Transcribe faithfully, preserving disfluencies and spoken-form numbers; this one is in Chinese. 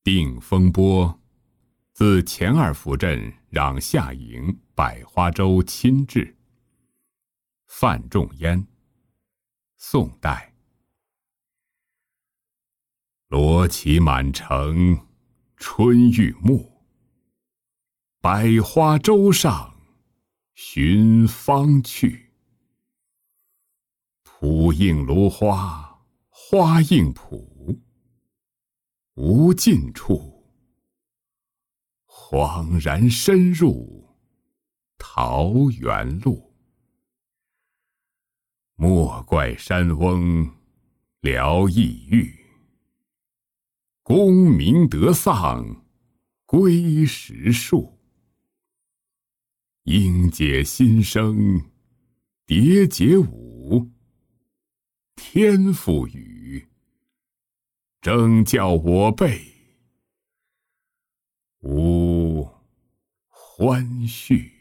定风波，自前二府镇让夏营百花洲亲至。范仲淹，宋代。罗绮满城春欲暮，百花洲上寻芳去。蒲映芦花花映蒲，无尽处，恍然深入桃源路。莫怪山翁聊异域，功名得丧归时数。应解心声迭节舞，天赋予，争教我辈无欢绪。